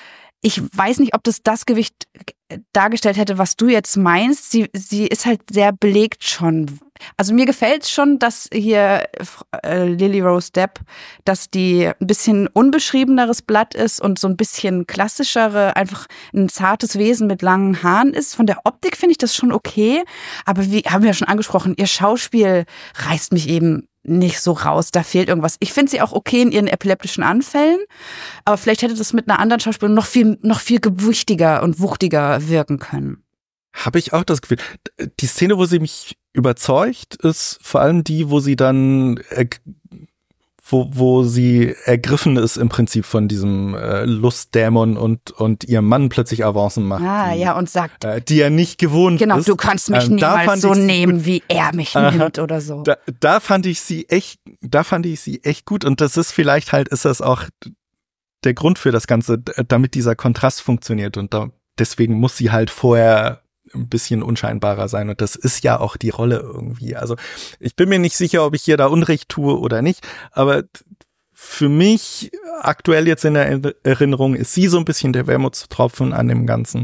ich weiß nicht, ob das das Gewicht dargestellt hätte, was du jetzt meinst. Sie, sie ist halt sehr belegt schon. Also mir gefällt es schon, dass hier äh, Lily Rose Depp, dass die ein bisschen unbeschriebeneres Blatt ist und so ein bisschen klassischere, einfach ein zartes Wesen mit langen Haaren ist. Von der Optik finde ich das schon okay. Aber wie haben wir ja schon angesprochen, ihr Schauspiel reißt mich eben nicht so raus, da fehlt irgendwas. Ich finde sie auch okay in ihren epileptischen Anfällen, aber vielleicht hätte das mit einer anderen Schauspielerin noch viel, noch viel gewichtiger und wuchtiger wirken können. Habe ich auch das Gefühl. Die Szene, wo sie mich überzeugt, ist vor allem die, wo sie dann, wo, wo sie ergriffen ist im Prinzip von diesem äh, Lustdämon und, und ihrem Mann plötzlich Avancen macht. Ah, die, ja, und sagt. Äh, die er nicht gewohnt genau, ist. Genau, du kannst mich ähm, niemals so nehmen, wie er mich Aha, nimmt oder so. Da, da fand ich sie echt, da fand ich sie echt gut, und das ist vielleicht halt, ist das auch der Grund für das Ganze, damit dieser Kontrast funktioniert, und da, deswegen muss sie halt vorher ein bisschen unscheinbarer sein, und das ist ja auch die Rolle irgendwie. Also ich bin mir nicht sicher, ob ich hier da Unrecht tue oder nicht, aber für mich aktuell jetzt in der Erinnerung ist sie so ein bisschen der Wermutstropfen an dem Ganzen.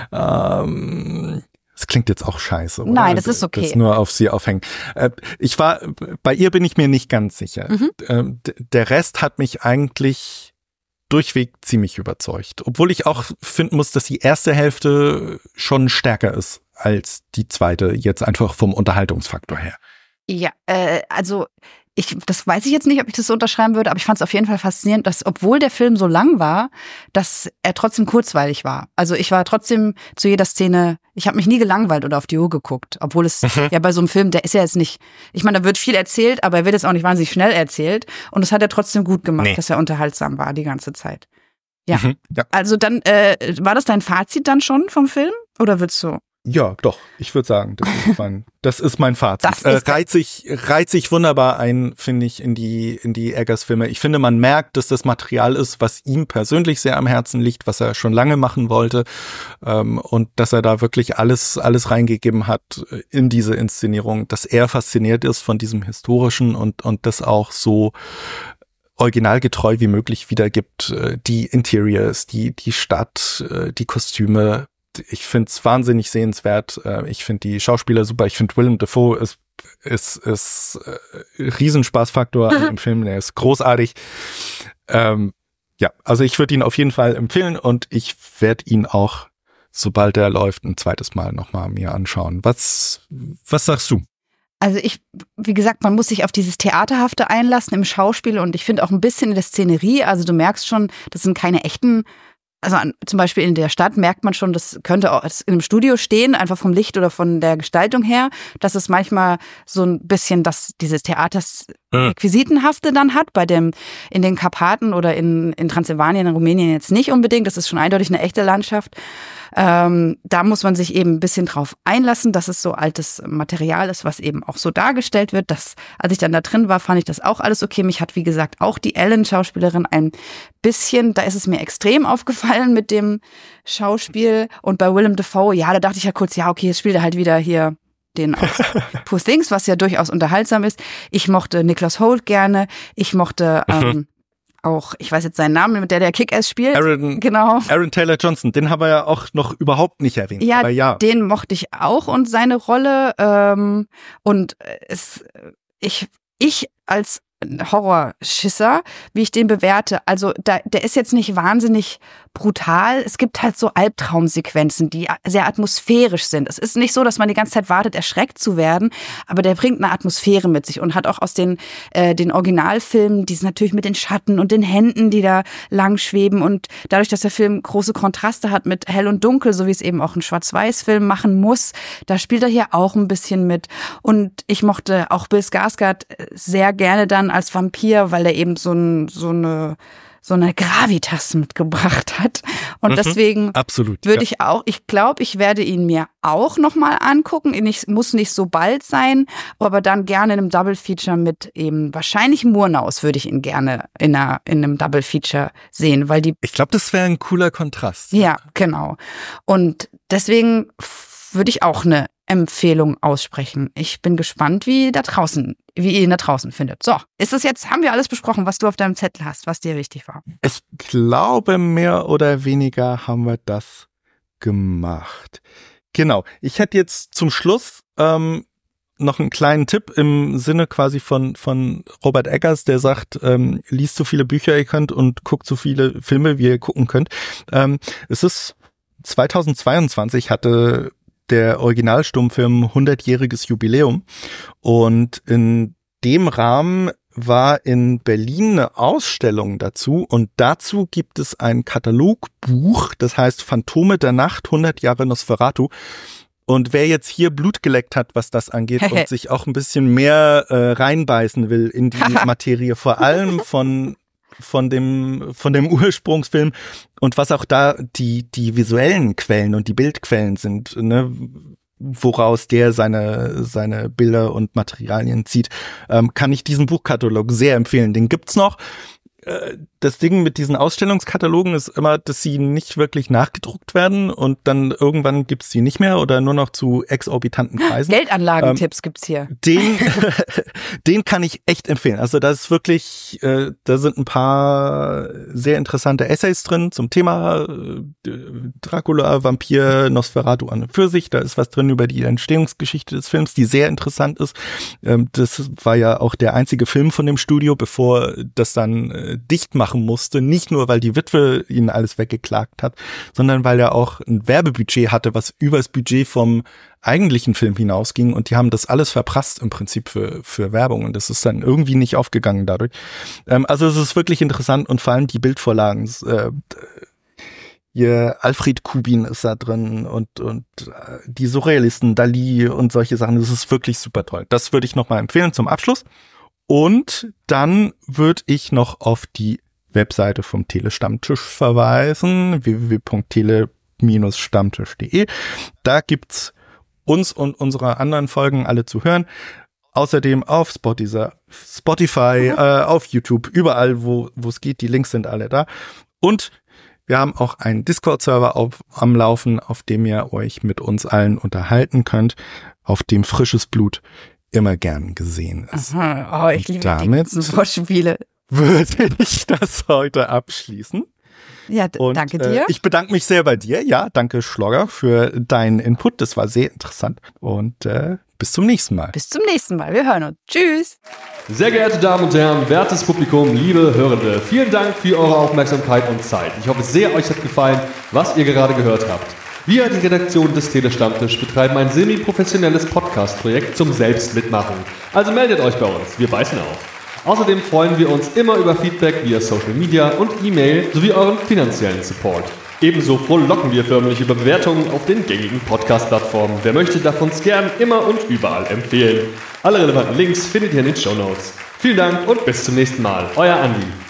Ähm, das klingt jetzt auch scheiße, oder? Nein, das ist okay. Das nur auf sie aufhängen. Äh, ich war, bei ihr bin ich mir nicht ganz sicher. Mhm. Ähm, der Rest hat mich eigentlich durchweg ziemlich überzeugt. Obwohl ich auch finden muss, dass die erste Hälfte schon stärker ist als die zweite, jetzt einfach vom Unterhaltungsfaktor her. Ja, äh, also ich, das weiß ich jetzt nicht, ob ich das so unterschreiben würde, aber ich fand es auf jeden Fall faszinierend, dass, obwohl der Film so lang war, dass er trotzdem kurzweilig war. Also ich war trotzdem zu jeder Szene, ich habe mich nie gelangweilt oder auf die Uhr geguckt, obwohl es mhm. ja bei so einem Film, der ist ja jetzt nicht, ich meine, da wird viel erzählt, aber er wird jetzt auch nicht wahnsinnig schnell erzählt, und das hat er trotzdem gut gemacht, nee. dass er unterhaltsam war die ganze Zeit. Ja, mhm, ja. Also dann, äh, war das dein Fazit dann schon vom Film, oder würdest du? Ja, doch. Ich würde sagen, das ist mein, das ist mein Fazit. Das ist äh, reiht sich, reiht sich wunderbar ein, finde ich, in die, in die Eggers-Filme. Ich finde, man merkt, dass das Material ist, was ihm persönlich sehr am Herzen liegt, was er schon lange machen wollte, ähm, und dass er da wirklich alles, alles reingegeben hat in diese Inszenierung, dass er fasziniert ist von diesem Historischen und, und das auch so originalgetreu wie möglich wiedergibt. Äh, die Interiors, die, die Stadt, äh, die Kostüme. Ich finde es wahnsinnig sehenswert. Äh, ich finde die Schauspieler super. Ich finde Willem Dafoe ist, ist, ist äh, Riesenspaßfaktor an dem Film. Der ist großartig. Ähm, ja, also ich würde ihn auf jeden Fall empfehlen und ich werde ihn auch, sobald er läuft, ein zweites Mal nochmal mir anschauen. Was, was sagst du? Also ich, wie gesagt, man muss sich auf dieses Theaterhafte einlassen im Schauspiel und ich finde auch ein bisschen in der Szenerie, also du merkst schon, das sind keine echten, also an, zum Beispiel in der Stadt merkt man schon, das könnte auch in einem Studio stehen, einfach vom Licht oder von der Gestaltung her, dass es manchmal so ein bisschen das, dieses Theaters Requisitenhafte dann hat, bei dem in den Karpaten oder in, in Transsilvanien, in Rumänien jetzt nicht unbedingt, das ist schon eindeutig eine echte Landschaft. Ähm, da muss man sich eben ein bisschen drauf einlassen, dass es so altes Material ist, was eben auch so dargestellt wird. Das, als ich dann da drin war, fand ich das auch alles okay. Mich hat, wie gesagt, auch die Ellen-Schauspielerin ein bisschen, da ist es mir extrem aufgefallen mit dem Schauspiel. Und bei Willem Dafoe, ja, da dachte ich ja kurz, ja, okay, jetzt spielt er halt wieder hier den aus Poor Things, was ja durchaus unterhaltsam ist. Ich mochte Nicholas Hoult gerne. Ich mochte ähm, auch, ich weiß jetzt seinen Namen, mit der der Kick-Ass spielt. Aaron, genau. Aaron Taylor Johnson, den haben wir ja auch noch überhaupt nicht erwähnt. Ja, aber ja, den mochte ich auch und seine Rolle. Ähm, und es, ich, ich als Horrorschisser, wie ich den bewerte, also da, der ist jetzt nicht wahnsinnig brutal. Es gibt halt so Albtraumsequenzen, die sehr atmosphärisch sind. Es ist nicht so, dass man die ganze Zeit wartet, erschreckt zu werden, aber der bringt eine Atmosphäre mit sich und hat auch aus den, äh, den Originalfilmen, die sind natürlich mit den Schatten und den Händen, die da lang schweben und dadurch, dass der Film große Kontraste hat mit Hell und Dunkel, so wie es eben auch ein Schwarz-Weiß-Film machen muss, da spielt er hier auch ein bisschen mit. Und ich mochte auch Bill Skarsgård sehr gerne dann als Vampir, weil er eben so, ein, so eine so eine Gravitas mitgebracht hat. Und mhm, deswegen absolut, würde ja. ich auch, ich glaube, ich werde ihn mir auch nochmal angucken. Ich, muss nicht so bald sein, aber dann gerne in einem Double Feature mit eben wahrscheinlich Murnaus würde ich ihn gerne in, einer, in einem Double Feature sehen, weil die. Ich glaube, das wäre ein cooler Kontrast. Ja, genau. Und deswegen würde ich auch eine Empfehlung aussprechen. Ich bin gespannt, wie da draußen, wie ihr ihn da draußen findet. So, ist es jetzt, haben wir alles besprochen, was du auf deinem Zettel hast, was dir wichtig war? Ich glaube, mehr oder weniger haben wir das gemacht. Genau. Ich hätte jetzt zum Schluss ähm, noch einen kleinen Tipp im Sinne quasi von von Robert Eggers, der sagt, ähm, liest so viele Bücher ihr könnt und guckt so viele Filme, wie ihr gucken könnt. Ähm, es ist zweitausendzweiundzwanzig hatte der Originalstummfilm hundertjähriges Jubiläum und in dem Rahmen war in Berlin eine Ausstellung dazu und dazu gibt es ein Katalogbuch, das heißt Phantome der Nacht, hundert Jahre Nosferatu. Und wer jetzt hier Blut geleckt hat, was das angeht und sich auch ein bisschen mehr äh, reinbeißen will in die Materie, vor allem von von dem von dem Ursprungsfilm und was auch da die die visuellen Quellen und die Bildquellen sind, ne, woraus der seine seine Bilder und Materialien zieht, ähm, kann ich diesen Buchkatalog sehr empfehlen. Den gibt's noch. Das Ding mit diesen Ausstellungskatalogen ist immer, dass sie nicht wirklich nachgedruckt werden und dann irgendwann gibt's die nicht mehr oder nur noch zu exorbitanten Preisen. Geldanlagentipps ähm, gibt's hier. Den, den kann ich echt empfehlen. Also da ist wirklich, äh, da sind ein paar sehr interessante Essays drin zum Thema äh, Dracula, Vampir, Nosferatu an und für sich. Da ist was drin über die Entstehungsgeschichte des Films, die sehr interessant ist. Ähm, das war ja auch der einzige Film von dem Studio, bevor das dann äh, dicht machen musste, nicht nur, weil die Witwe ihnen alles weggeklagt hat, sondern weil er auch ein Werbebudget hatte, was über das Budget vom eigentlichen Film hinausging und die haben das alles verprasst im Prinzip für für Werbung und das ist dann irgendwie nicht aufgegangen dadurch. Ähm, also es ist wirklich interessant und vor allem die Bildvorlagen, äh, hier Alfred Kubin ist da drin und und äh, die Surrealisten, Dali und solche Sachen, das ist wirklich super toll. Das würde ich nochmal empfehlen zum Abschluss. Und dann würde ich noch auf die Webseite vom Telestammtisch verweisen, w w w punkt tele stammtisch punkt de. Da gibt's uns und unsere anderen Folgen alle zu hören. Außerdem auf Spotify, Spotify mhm. äh, auf YouTube, überall, wo wo es geht. Die Links sind alle da. Und wir haben auch einen Discord-Server auf, am Laufen, auf dem ihr euch mit uns allen unterhalten könnt, auf dem frisches Blut immer gern gesehen ist. Aha. Oh, ich liebe damit die Wortspiele. würde ich das heute abschließen. Ja, d- Und, danke dir. Äh, ich bedanke mich sehr bei dir. Ja, danke Schlogger für deinen Input. Das war sehr interessant. Und äh, bis zum nächsten Mal. Bis zum nächsten Mal. Wir hören uns. Tschüss. Sehr geehrte Damen und Herren, wertes Publikum, liebe Hörende, vielen Dank für eure Aufmerksamkeit und Zeit. Ich hoffe sehr, euch hat gefallen, was ihr gerade gehört habt. Wir, die Redaktion des Telestammtisch, betreiben ein semi-professionelles Podcast-Projekt zum Selbstmitmachen. Also meldet euch bei uns, wir beißen auf. Außerdem freuen wir uns immer über Feedback via Social Media und E-Mail sowie euren finanziellen Support. Ebenso frohlocken wir förmlich über Bewertungen auf den gängigen Podcast-Plattformen. Wer möchte, darf uns gern immer und überall empfehlen. Alle relevanten Links findet ihr in den Shownotes. Vielen Dank und bis zum nächsten Mal. Euer Andi.